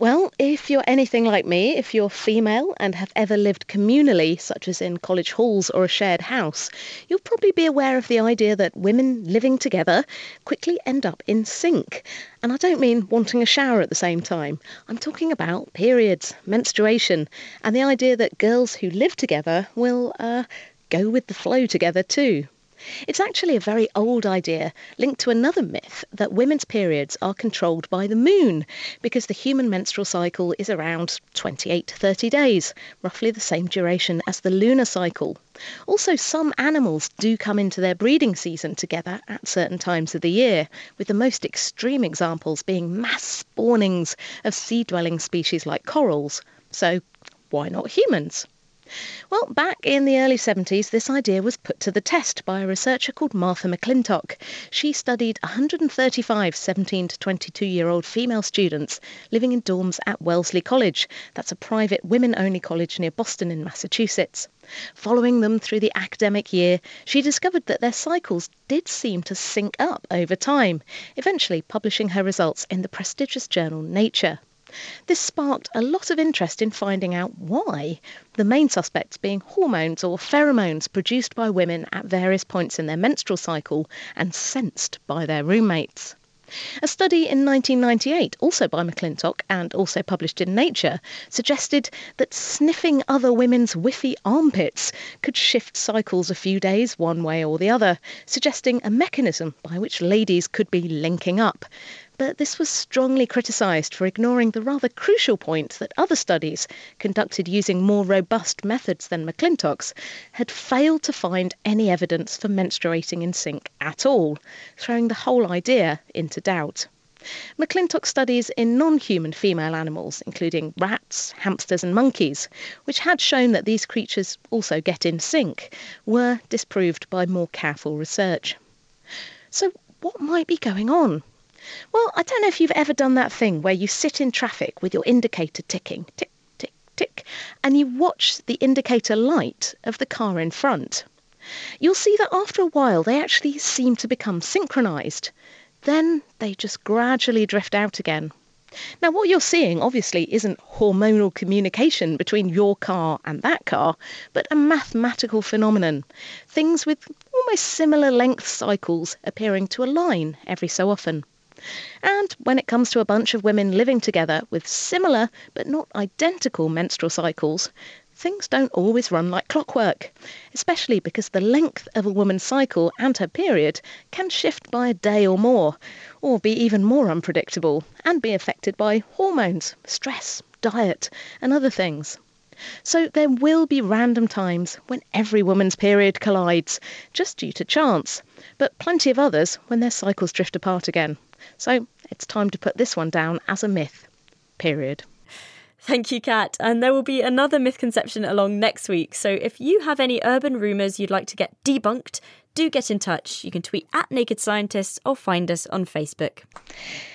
Well, if you're anything like me, if you're female and have ever lived communally, such as in college halls or a shared house, you'll probably be aware of the idea that women living together quickly end up in sync. And I don't mean wanting a shower at the same time. I'm talking about periods, menstruation, and the idea that girls who live together will go with the flow together too. It's actually a very old idea linked to another myth that women's periods are controlled by the moon because the human menstrual cycle is around 28 to 30 days, roughly the same duration as the lunar cycle. Also, some animals do come into their breeding season together at certain times of the year, with the most extreme examples being mass spawnings of sea-dwelling species like corals. So, why not humans? Well, back in the early 70s, this idea was put to the test by a researcher called Martha McClintock. She studied 135 17 to 22-year-old female students living in dorms at Wellesley College. That's a private women-only college near Boston in Massachusetts. Following them through the academic year, she discovered that their cycles did seem to sync up over time, eventually publishing her results in the prestigious journal Nature. This sparked a lot of interest in finding out why, the main suspects being hormones or pheromones produced by women at various points in their menstrual cycle and sensed by their roommates. A study in 1998, also by McClintock and also published in Nature, suggested that sniffing other women's whiffy armpits could shift cycles a few days one way or the other, suggesting a mechanism by which ladies could be linking up. But this was strongly criticised for ignoring the rather crucial point that other studies, conducted using more robust methods than McClintock's, had failed to find any evidence for menstruating in sync at all, throwing the whole idea into doubt. McClintock studies in non-human female animals, including rats, hamsters and monkeys, which had shown that these creatures also get in sync, were disproved by more careful research. So what might be going on? Well, I don't know if you've ever done that thing where you sit in traffic with your indicator ticking, tick, tick, tick, and you watch the indicator light of the car in front. You'll see that after a while they actually seem to become synchronised. Then they just gradually drift out again. Now, what you're seeing obviously isn't hormonal communication between your car and that car, but a mathematical phenomenon. Things with almost similar length cycles appearing to align every so often. And when it comes to a bunch of women living together with similar but not identical menstrual cycles, things don't always run like clockwork, especially because the length of a woman's cycle and her period can shift by a day or be even more unpredictable, and be affected by hormones, stress, diet, and other things. So there will be random times when every woman's period collides, just due to chance, but plenty of others when their cycles drift apart again. So it's time to put this one down as a myth. Period. Thank you, Kat. And there will be another Mythconception along next week. So if you have any urban rumours you'd like to get debunked, do get in touch. You can tweet at Naked Scientists or find us on Facebook.